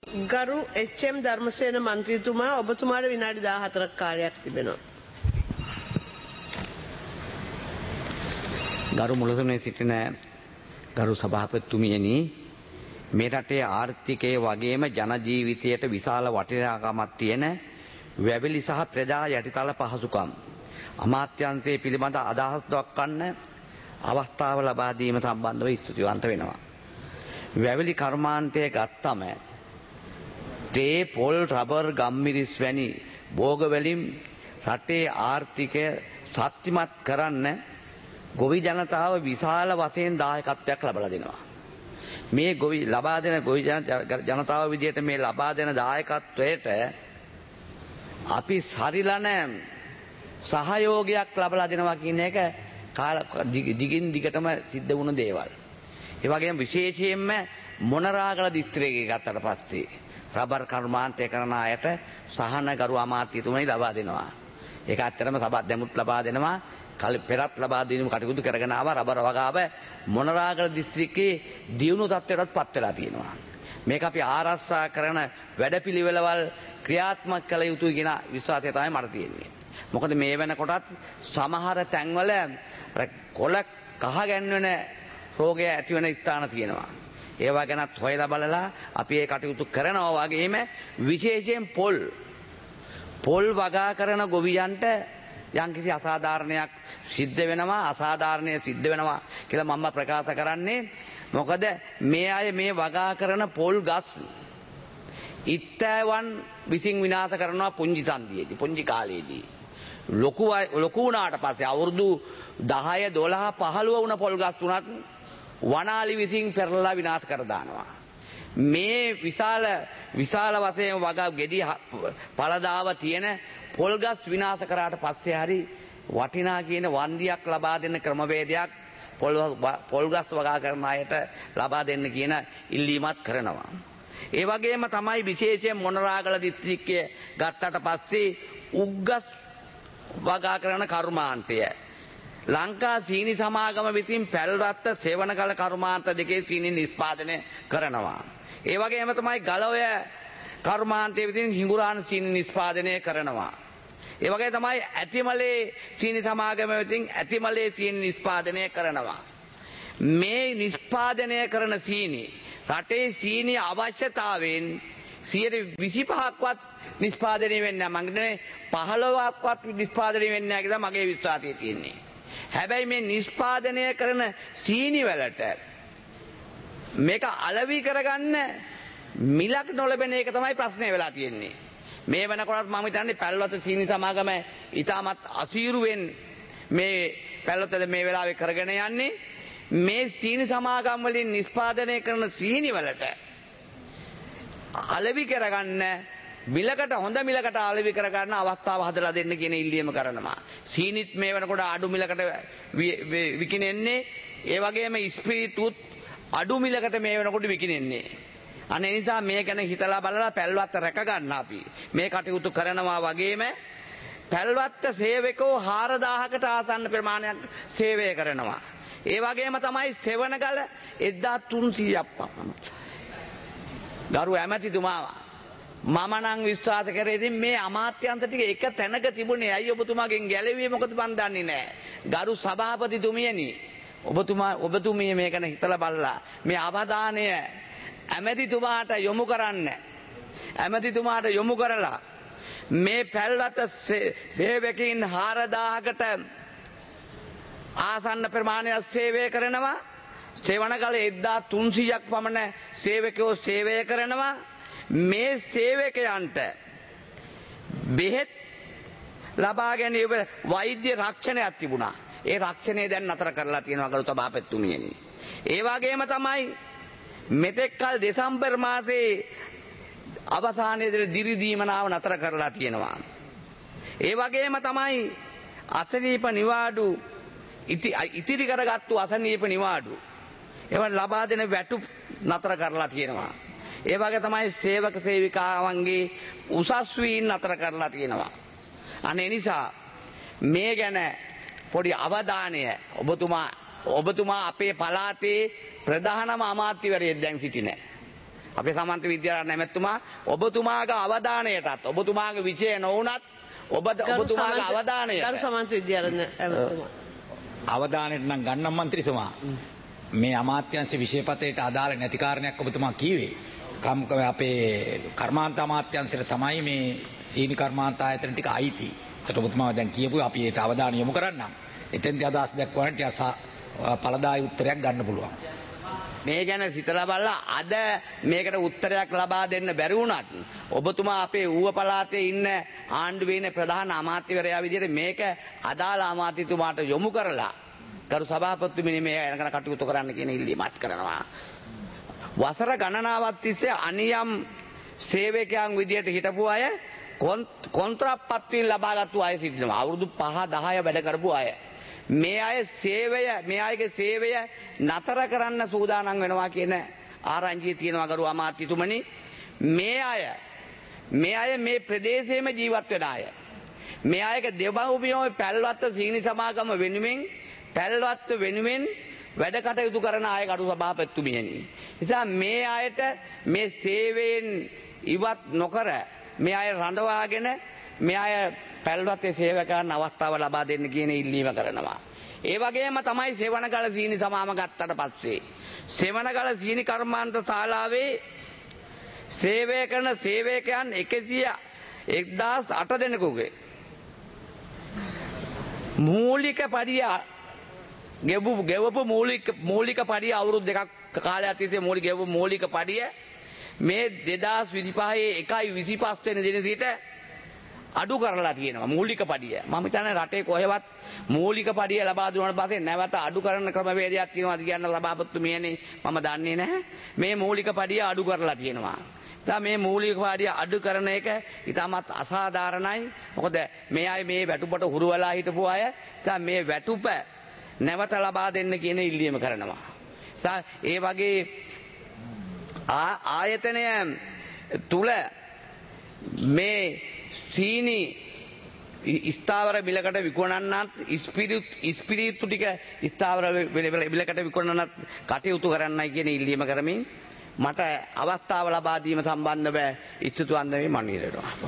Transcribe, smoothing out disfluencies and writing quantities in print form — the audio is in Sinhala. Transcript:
ගරු එච්.එම්. ධර්මසේන මන්ත්‍රීතුමා ඔබතුමාට විනාඩි 14ක් කාලයක් තිබෙනවා. ගරු මුලසුනේ සිටින ගරු සභාපතිතුමියනි, මේ රටේ ආර්ථිකයේ වගේම ජන ජීවිතයට විශාල වටිනාකමක් තියෙන වැවිලි සහ ප්‍රජා යටිතල පහසුකම් අමාත්‍යාංශයේ පිළිබඳ අදහස් දක්වන්න අවස්ථාව ලබා දීම සම්බන්ධව ස්තුතිවන්ත වෙනවා. වැවිලි කර්මාන්තය ගත්තම තේ, පොල්, රබර්, ගම්මිරිස් වැනි භෝගවලින් රටේ ආර්ථිකය ශක්තිමත් කරන්න ගොවි ජනතාව විශාල වශයෙන් දායකත්වයක් ලබා දෙනවා. මේ ගොවි ජනතාව විදියට මේ ලබා දෙන දායකත්වයට අපි සරිලන සහයෝගයක් ලබා දෙනවා කියන එක දිගින් දිගටම සිද්ධ වුණ දේවල්. ඒ වගේම විශේෂයෙන්ම මොනරාගල දිස්ත්‍රික්කය ගත්තට පස්සේ රබර් කර්මාන්තය කරන අයට සහන ගරු අමාත්‍යතුමනි ලබා දෙනවා. ඒක ඇත්තටම සභා දෙමුත් ලබා දෙනවා. පෙරත් ලබා දීම කටයුතු කරගෙන ආවා. රබර් වගාව මොනරාගල දිස්ත්‍රික්කයේ දියුණු තත්ත්වයටත් පත් වෙලා තියෙනවා. මේක අපි ආරක්ෂා කරන වැඩපිළිවෙළවල් ක්‍රියාත්මක කළ යුතුයි කියන විශ්වාසය තමයි මට තියෙන්නේ. මොකද මේ වෙනකොටත් සමහර තැන්වල කොළ කහ ගැන්වෙන රෝගය ඇති වෙන ස්ථාන තියෙනවා. ඒවා ගැනත් හොයලා බලලා අපි ඒ කටයුතු කරනවා. වගේම විශේෂයෙන් පොල් වගා කරන ගොවියන්ට යම්කිසි අසාධාරණයක් සිද්ධ වෙනවා, අසාධාරණය සිද්ධ වෙනවා කියලා මම ප්‍රකාශ කරන්නේ. මොකද මේ අය මේ වගා කරන පොල් ගස් ඉත්තෑවන් විසින් විනාශ කරනවා පුංචි සංදියේදී, පුංචි කාලයේදී. ලොකු වුණාට පස්සේ අවුරුදු 10, 12, 15 වුණ පොල් ගස් තුනක් වනාලි විසින් පෙරලලා විනාශ කර දානවා. මේ විශාල වශයෙන් වගා ගෙඩි පළදාව තියෙන පොල්ගස් විනාශ කරාට පස්සේ හරි වටිනා කියන වන්දියක් ලබා දෙන්න ක්‍රමවේදයක් පොල්ගස් වගා කරන අයට ලබා දෙන්න කියන ඉල්ලීමත් කරනවා. ඒ වගේම තමයි විශේෂයෙන් මොනරාගල දිස්ත්‍රික්කය ගත්තට පස්සේ උග්ගස් වගා කරන කර්මාන්තය ලංකා සීනි සමාගම විසින් පැල්වත්ත සෙවණගල කර්මාන්ත දෙකේ සීනි නිෂ්පාදනය කරනවා. ඒ වගේම තමයි ගලොය කර්මාන්තයේ විසින් හිඟුරාන සීනි නිෂ්පාදනය කරනවා. ඒ වගේ තමයි ඇතිමලේ සීනි සමාගම විසින් ඇතිමලේ සීනි නිෂ්පාදනය කරනවා. මේ නිෂ්පාදනය කරන සීනි රටේ සීනි අවශ්‍යතාවෙන් 25%ක්වත් නිෂ්පාදනය වෙන්නේ නැහැ. මම 15%ක්වත් නිෂ්පාදනය වෙන්නේ නැහැ කියලා මගේ විශ්වාසය තියෙන්නේ. හැබැයි මේ නිෂ්පාදනය කරන සීනි වලට මේක අලෙවි කරගන්න මිලක් නොලැබෙන එක තමයි ප්‍රශ්නේ වෙලා තියෙන්නේ. මේ වෙනකොටත් මම හිතන්නේ පැල්වත සීනි සමාගම ඊටමත් අසීරුවෙන් මේ පැල්වතද මේ වෙලාවේ කරගෙන යන්නේ. මේ සීනි සමාගම් වලින් නිෂ්පාදනය කරන සීනි වලට අලෙවි කරගන්න මිලකට හොඳ මිලකට අලෙවි කරගන්න අවස්ථාව හදලා දෙන්න කියන ඉල්ලීම කරනවා. සීනිත් මේ වෙනකොට අඩු මිලකට විකිනෙන්නේ. ඒ වගේම ස්පීරිතුත් අඩු මිලකට මේ වෙනකොට විකිනෙන්නේ. අනේ නිසා මේ ගැන හිතලා බලලා පැල්වත්ත රැක ගන්න අපි මේ කටයුතු කරනවා. වගේම පැල්වත්ත සේවකෝ 4000කට ආසන්න ප්‍රමාණයක් සේවය කරනවා. ඒ වගේම තමයි සෙවණගල 1300ක් පමණ. ගරු ඇමතිතුමා මම නම් විශ්වාස කරේ ඉතින් මේ අමාත්‍යන්ත ටික එක තැනක තිබුණේ. ඇයි ඔබතුමාගෙන් ගැලවියේ? මොකද මන් දන්නේ නැහැ. ගරු සභාපතිතුමියනි, ඔබතුමිය මේක ගැන හිතලා බලලා මේ අවධානය ඇමතිතුමාට යොමු කරන්න. ඇමතිතුමාට යොමු කරලා මේ පැල්වත සේවකයන් 4000කට ආසන්න ප්‍රමාණයක් සේවය කරනවා. සෙවණගල 1300ක් පමණ සේවකයෝ සේවය කරනවා. මේ සේවකයන්ට බෙහෙත් ලබා ගැනීම වෛද්‍ය රක්ෂණයක් තිබුණා. ඒ රක්ෂණය දැන් නතර කරලා තියෙනවා ගරු සභාපතිතුමියනි. ඒ වගේම තමයි මෙතෙක් කල දෙසැම්බර් මාසයේ අවසානයේදී දිරි දීමනාව නතර කරලා තියෙනවා. ඒ වගේම තමයි අසනීප නිවාඩු ඉතිරි කරගත්තු අසනීප නිවාඩු ඒවා ලබා දෙන වැටුප් නතර කරලා තියෙනවා. ඒ වගේ තමයි සේවක සේවිකාවන්ගේ උසස් වීම නතර කරලා තියෙනවා. අනේ නිසා මේ ගැන පොඩි අවධානය ඔබතුමා අපේ පළාතේ ප්‍රධානම අමාත්‍යවරයෙක් දැන් සිටින අපේ සමන්ත විද්‍යාලය නැමැතුමා ඔබතුමාගේ අවධානයටත් ඔබතුමාගේ විෂය නොවුනත් ඔබතුමාගේ අවධානයට ගරු සමන්ත විද්‍යාරත්න ඇමතුමා අවධානයට නම් ගන්නම් මන්ත්‍රීතුමා මේ අමාත්‍යාංශ විෂයපතේට අදාළ නැති කාරණයක් ඔබතුමා කීවේ අපේ කර්මාන්ත අමාත්‍යාංශයට තමයි මේ සීනි කර්මාන්ත ආයතන ටික අයිති. ඒකට ඔබතුමා දැන් කියපු අපි ඒට අවධානය යොමු කරන්නම්. එතෙන්දී අදහස් දක්වන්නට පළදායි උත්තරයක් ගන්න පුළුවන්. මේ ගැන සිතලා බලලා අද මේකට උත්තරයක් ලබා දෙන්න බැරි වුණත් ඔබතුමා අපේ ඌව පළාතේ ඉන්න ආණ්ඩුවේ ඉන්න ප්‍රධාන අමාත්‍යවරයා විදිහට මේක අදාළ අමාත්‍යතුමාට යොමු කරලා ගරු සභාපතිතුමනි මේ යනකන කටයුතු කරන්න කියන ඉල්ලීමක් කරනවා. වසර ගණනාවක් තිස්සේ අනියම් සේවකයන් විදිහට හිටපු අය කොන්ත්‍රාත්පත්වීම් ලබාගත්තු අය සිටිනවා. අවුරුදු 5-10 වැඩ කරපු අය. මේ අයගේ සේවය නතර කරන්න සූදානම් වෙනවා කියන ආරංචිය තියෙනවා ගරු අමාත්‍යතුමනි. මේ අය මේ ප්‍රදේශයේම ජීවත් වෙන අය. මේ අයගේ දෙමව්පියෝ පැල්වත්ත සීනි සමාගම වෙනුවෙන් වැඩ කටයුතු කරන අය ගරු සභාපතිතුමියනි. නිසා මේ අයට මේ සේවයෙන් ඉවත් නොකර මේ අය රඳවාගෙන මේ අය පැල්වත්තේ සේවකයන් අවස්ථාව ලබා දෙන්න කියන ඉල්ලීම කරනවා. ඒ වගේම තමයි සෙවණගල සීනි සමාම ගත්තට පස්සේ සෙවණගල සීනි කර්මාන්ත ශාලාවේ සේවය කරන සේවකයන් 1008 දෙනෙකුගේ මූලික පඩිය ගෙවපු මූලික පඩිය අවුරුදු දෙකක් කාලයක් තිස්සේ ගෙවපු මූලික පඩිය මේ 2025 1/25 වෙනි දින සිට අඩු කරලා තියෙනවා මූලික පඩිය. මම හිතන්නේ රටේ කොහෙවත් මූලික පඩිය ලබා දුන්නාට පස්සේ නැවත අඩු කරන ක්‍රමවේදයක් තියෙනවාද කියන සභාපතිතුමියනේ මම දන්නේ නැහැ. මේ මූලික පඩිය අඩු කරලා තියෙනවා. මේ මූලික පඩිය අඩු කරන එක ඉතාමත් අසාධාරණයි. මොකද මේ අය මේ වැටුපට හුරු වෙලා හිටපු අය මේ වැටුප නැවත ලබා දෙන්න කියන ඉල්ලීම කරනවා. ඒ වගේ ආයතනය තුල මේ සීනි ස්ථාවර මිලකට විකුණන්නත් ඉස්පිරිතු ටික ස්ථාවර මිලකට විකුණන්නත් කටයුතු කරන්නයි කියන ඉල්ලීම කරමින් මට අවස්ථාව ලබා දීම සම්බන්ධව ස්තුතිවන්ත වෙමි මම